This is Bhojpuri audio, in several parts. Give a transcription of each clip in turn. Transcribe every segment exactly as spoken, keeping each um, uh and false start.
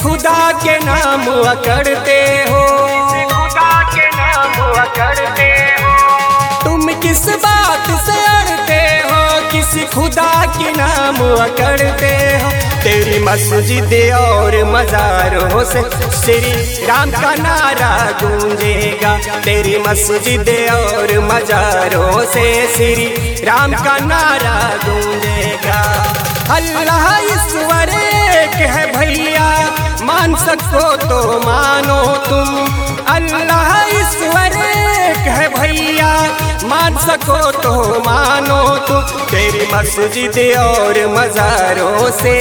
खुदा के नाम अकड़ते हो, खुदा के नाम अकड़ते हो। तुम किस बात से अड़ते हो, किसी खुदा के नाम अकड़ते हो। तेरी मस्जिद और मज़ारों से श्री राम का नारा गूंजेगा, तेरी मस्जिद और मज़ारों से श्री राम का नारा गूंजेगा। अल्लाह ईश्वर एक है भैया, मान सको तो मानो तुम। अल्लाह ईश्वर एक है भैया, मान सको तो मानो तुम। तेरी मस्जिद और मज़ारों से,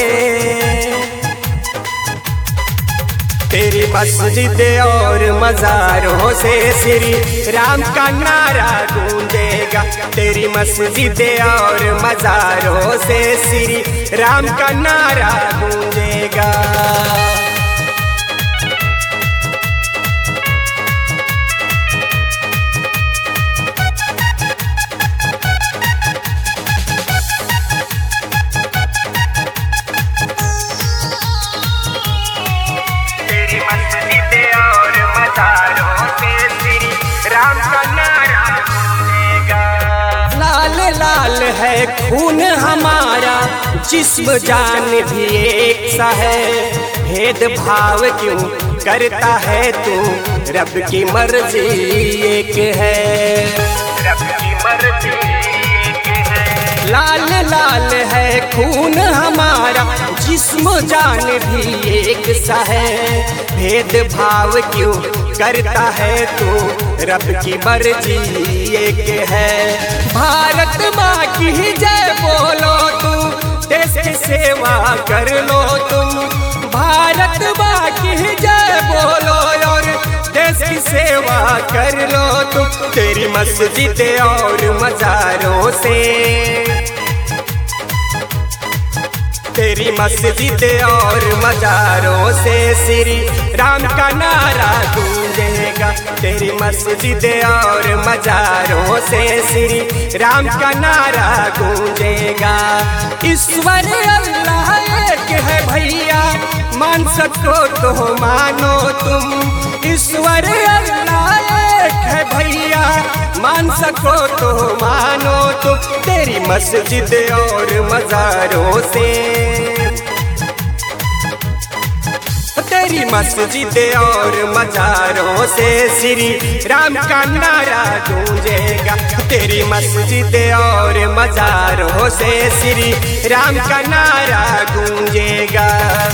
तेरी मस्जिद और मज़ारों से श्री राम का नारा गूंजेगा, तेरी मस्जिद और मज़ारों से श्री राम का नारा गूंजेगा। लाल लाल है खून हमारा, जिस्म जान भी एक सा है। भेदभाव क्यों करता है तू, रब की मर्जी एक है, रब की मर्जी एक है। लाल लाल है खून हमारा, जिस्म जान भी एक सा है। भेदभाव क्यों करता है तू, रब की मर्जी एक है। भारत माँ की जय बोलो तू, देश की सेवा कर लो तुम। भारत माँ की जय बोलो और देश की सेवा कर लो तुम। तेरी मस्जिद और मज़ारों से, तेरी मस्जिद और मज़ारों से श्री राम का नारा गूंजेगा, तेरी मस्जिद और मज़ारों से श्री राम का नारा गूंजेगा। ईश्वर अल्लाह एक है भैया, मान सको तो मानो तुम। ईश्वर अल्लाह एक है भैया, मान सको तो मानो तुम। तेरी मस्जिद और मज़ारों से, तेरी मस्जिद और मज़ारों से श्री राम का नारा गूंजेगा, तेरी मस्जिद और मज़ारों से श्री राम का नारा गूंजेगा।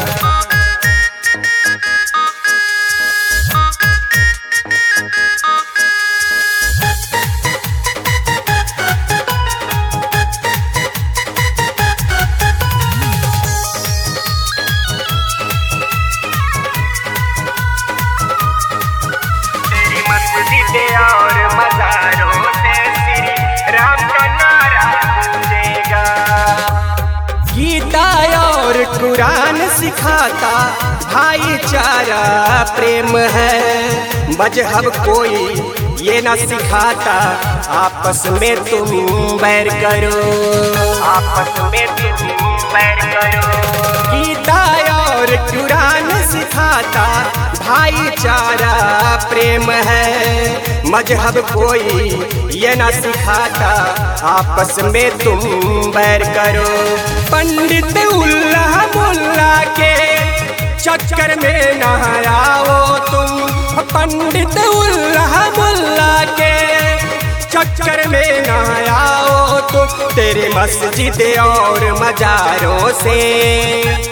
और मज़ारों से श्री राम का नारा गूंजेगा। गीता और कुरान सिखाता भाईचारा प्रेम है। मजहब कोई ये ना सिखाता आपस में तुम बैर करो, आपस में तुम बैर करो। गीता और कुरान सिखाता भाईचारा प्रेम है। मजहब कोई ये ना सिखाता आपस में तुम बैर करो। पंडित उल्ला मुल्ला के चक्कर में न आओ तुम। पंडित उल्ला मुल्ला के चक्कर में न आओ तुम। तेरे मस्जिद और मज़ारों से,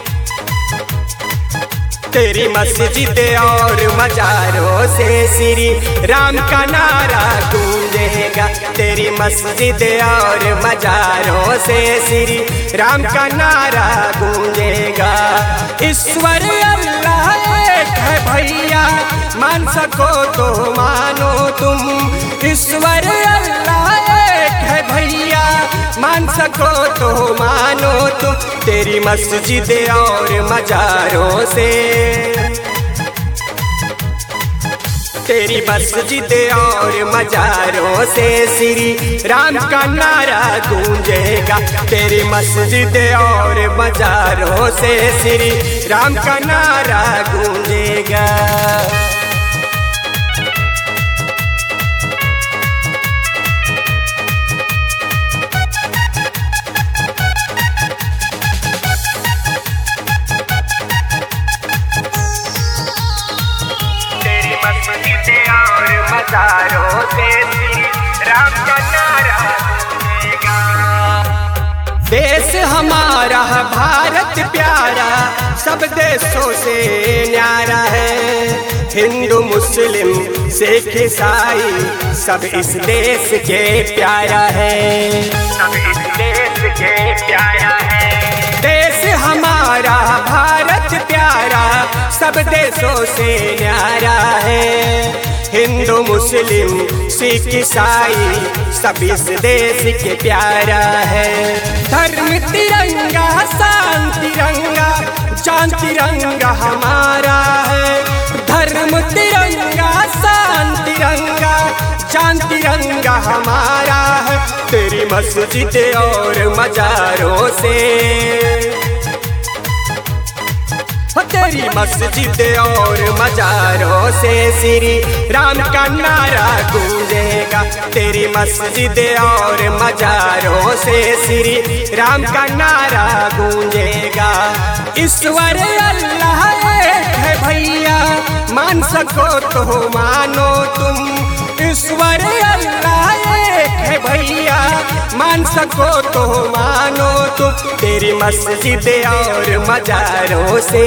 तेरी मस्जिद और मज़ारों से श्री राम का नारा गूंजेगा, तेरी मस्जिद और मज़ारों से श्री राम का नारा गूंजेगा। ईश्वर अल्लाह एक है भैया, मान सको तो मानो तुम। ईश्वर अल्लाह एक है भैया, मान सको तो मानो तुम। तेरी मस्जिद और मज़ारों से, तेरी मस्जिद और मजारों से श्री राम का नारा गूंजेगा। तेरी मस्जिद और मजारों से श्री राम का नारा गूंजेगा। और मजारों से श्री राम का नारा गूंजेगा। देश हमारा भारत प्यारा सब देशों से न्यारा है। हिंदू मुस्लिम सिख ईसाई सब इस देश के प्यारा है। सब इस देश के प्यारा है। देश हमारा भारत प्यारा सब देशों से न्यारा है। हिंदू मुस्लिम सिख ईसाई सब इस देश के प्यारा है। धर्म तिरंगा शान तिरंगा जान तिरंगा हमारा है। धर्म तिरंगा शान तिरंगा जान तिरंगा हमारा है। तेरी मस्जिद और मजारों से तेरी मस्जिद और मजारों से श्री राम का नारा गूंजेगा। तेरी मस्जिद और मजारों से श्री राम का नारा गूंजेगा। ईश्वर अल्लाह एक है भैया मान सको तो मानो तुम। ईश्वर अल्लाह एक है भैया मान सको तो मानो तुम। तेरी मस्जिद और मजारों से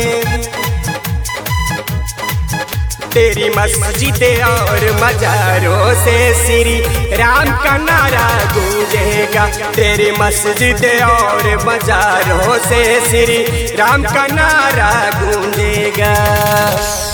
तेरी मस्जिद और मजारों से श्री राम का नारा गूंजेगा। तेरी मस्जिद और मजारों से श्री राम का नारा गूंजेगा।